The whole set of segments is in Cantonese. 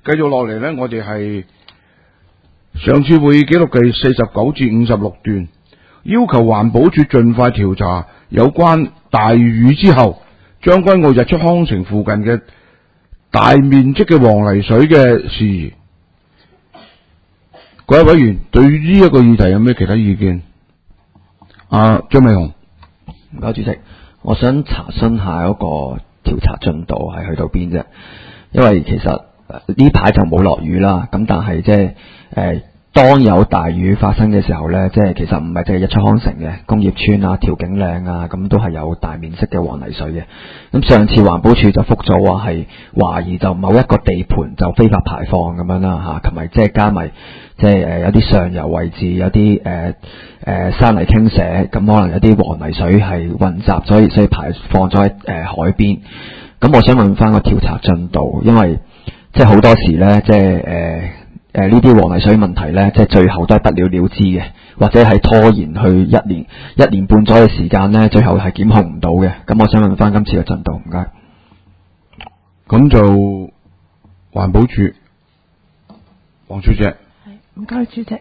繼續落嚟呢，我哋係上次會議記錄第49至56段，要求環保署盡快調查有關大雨之後將軍澳日出康城附近嘅大面積嘅黃泥水嘅事宜。各位委員對於呢一個議題有咩其他意見？張美雄。 唔該，主席，我想查詢下嗰個調查進度係去到邊啫？因為其實呢排就冇落雨啦，咁但係即係當有大雨發生嘅時候呢，即係其實唔係淨係日出康城嘅工業村啊、調景嶺啊，咁都係有大面積嘅黃泥水嘅。咁上次環保署就覆咗話係懷疑就某一個地盤就非法排放咁樣啦嚇，同埋即係加埋即係有啲上游位置有啲山泥傾瀉，咁可能有啲黃泥水係混雜，所以排放咗喺海邊。咁我想問翻個調查進度，因為即係好多時呢，即係呢啲黃泥水問題呢，即係最後都係不了了之嘅，或者係拖延去一年半載嘅時間呢，最後係檢控唔到嘅。咁我想問翻今次嘅進度，唔該。 咁就環保署黃小姐。 係，唔該主席。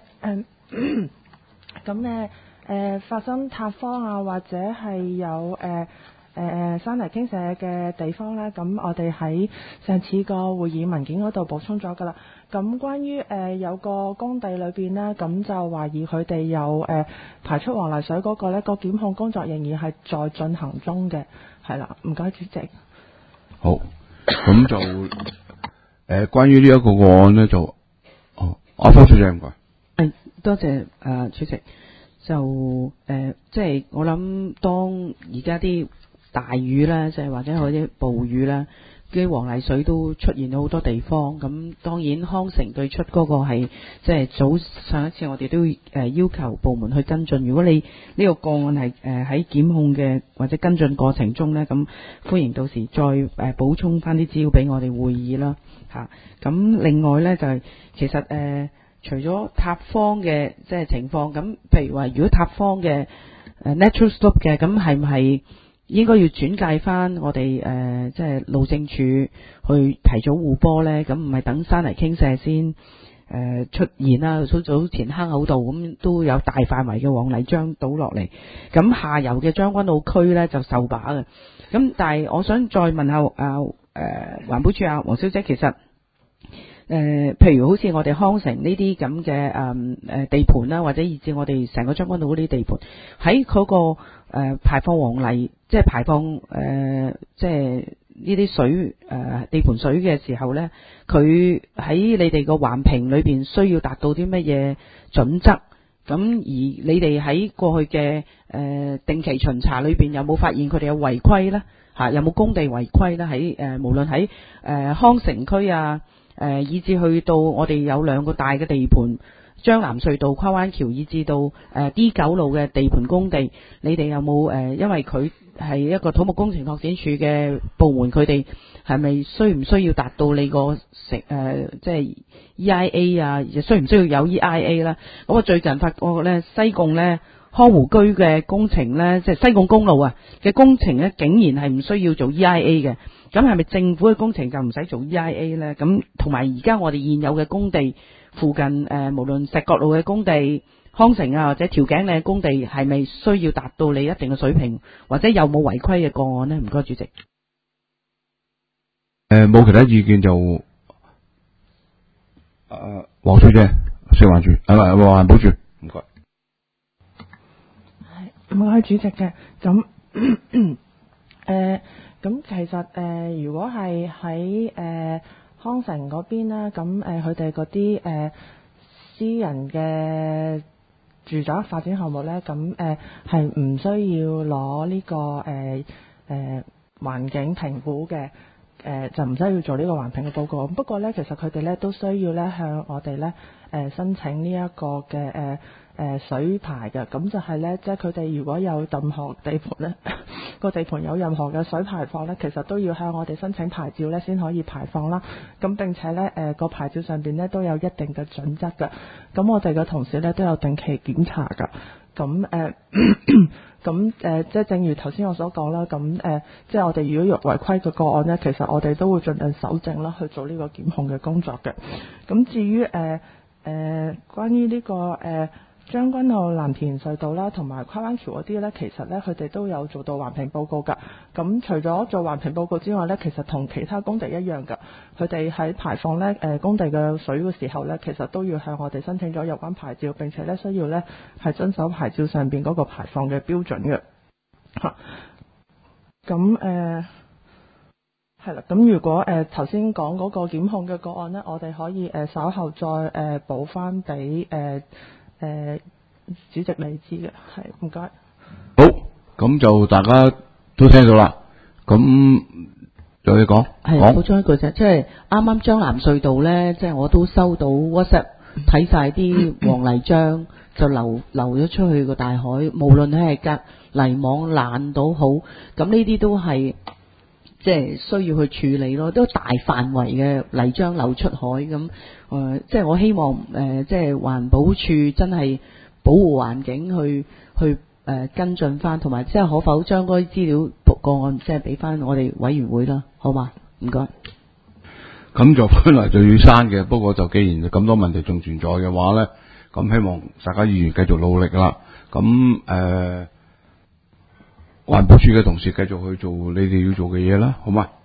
咁發生塌方啊，或者係有山泥傾瀉嘅地方咧，咁我哋喺上次個會議文件嗰度補充咗㗎啦。咁關於有個工地裏邊呢，咁就懷疑佢哋有排出黃泥水嗰個呢，個檢控工作仍然係在進行中嘅，係啦。唔該，主席。 好，咁就關於呢一個個案呢，就方小姐唔該。 多謝主席。就即係我諗，當而家啲大雨啦，即係或者嗰啲暴雨啦，啲黃泥水都出現咗好多地方。咁當然康城對出嗰個係即係早上一次我哋都要求部門去跟進。如果你呢個個案係喺檢控嘅或者跟進過程中呢，咁歡迎到時再補充翻啲資料俾我哋會議啦嚇。咁另外呢，就係其實除咗塌方嘅即係情況，咁譬如話如果塌方嘅natural slope 嘅，咁係唔係應該要轉介翻我哋即係路政署去提早護波呢？咁唔係等山泥傾瀉先出現啦。早前坑口道咁都有大範圍嘅黃泥漿倒落嚟，咁下游嘅將軍澳區呢就受把嘅。咁但係我想再問下環保署黃小姐，其實譬如好似我哋康城呢啲咁嘅地盤啦，或者以至我哋成個將軍澳嗰啲地盤，喺嗰個排放黃泥，即係排放即係呢啲水地盤水嘅時候呢，佢喺你哋個環評裏邊需要達到啲乜嘢準則？咁而你哋喺過去嘅定期巡查裏邊有冇發現佢哋有違規呢？有冇工地違規呢？喺無論喺康城區啊。以至去到我哋有兩個大嘅地盤，將南隧道跨灣橋，以至到D9路嘅地盤工地，你哋有冇因為佢係一個土木工程拓展署嘅部門，佢哋係咪需唔需要達到你個即係 EIA 啊？需唔需要有 EIA 啦？咁我最近發覺咧，西貢咧康湖居嘅工程咧，即係西貢公路啊嘅工程咧，竟然係唔需要做 EIA 嘅。咁係咪政府嘅工程就唔使做 EIA 呢？咁同埋而家我哋現有嘅工地附近無論石角路嘅工地、康城啊或者調景嶺嘅工地，係咪需要達到你一定嘅水平，或者有冇違規嘅個案呢？唔該，主席。 冇其他意見就黃小姐，食環署環保署，唔該。 係唔該，主席嘅咁咁其實如果係喺康城嗰邊啦，咁佢哋嗰啲私人嘅住宅發展項目咧，咁係唔需要攞呢個環境評估嘅，就唔需要做呢個環評嘅報告。不過咧，其實佢哋咧都需要咧向我哋咧申請呢一個嘅水牌嘅。咁就係咧，即係佢哋如果有任何地盤咧個地盤有任何嘅水排放咧，其實都要向我哋申請牌照咧先可以排放啦。咁並且咧個牌照上邊咧都有一定嘅準則嘅。咁我哋嘅同事咧都有定期檢查㗎。 即係正如頭先我所講啦，即係我哋如果違規嘅個案呢，其實我哋都會盡量搜證啦，去做呢個檢控嘅工作嘅。咁至於關於呢個將軍澳藍田隧道啦，同埋跨灣橋嗰啲呢，其實呢，佢哋都有做到環評報告㗎。咁除咗做環評報告之外呢，其實同其他工地一樣㗎。佢哋喺排放呢工地嘅水嘅時候呢，其實都要向我哋申請咗有關牌照，並且呢需要呢係遵守牌照上邊嗰個排放嘅標準嘅。嚇，係啦。咁如果頭先講嗰個檢控嘅個案呢，我哋可以稍後再補翻俾主席你知嘅，係唔該。 好，咁就大家都聽到啦。咁有嘢講， 係補充一句啫，即係啱啱將藍隧道咧，即係我都收到 WhatsApp 睇晒啲黃泥漿就流咗出去個大海，無論係隔泥網爛到好，咁呢啲都係即係需要去處理咯，都大範圍嘅泥漿流出海咁。即係我希望即係環保署真係保護環境去跟進翻，同埋即係可否將嗰啲資料個案即係俾翻我哋委員會啦，好嘛？唔該。 咁就本來就要刪嘅，不過就既然咁多問題仲存在嘅話咧，咁希望大家議員繼續努力啦。咁環保署嘅同事繼續去做你哋要做嘅嘢啦，好嘛？